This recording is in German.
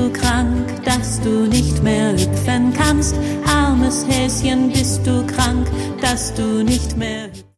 du krank, dass du nicht mehr hüpfen kannst? Armes Häschen, bist du krank, dass du nicht mehr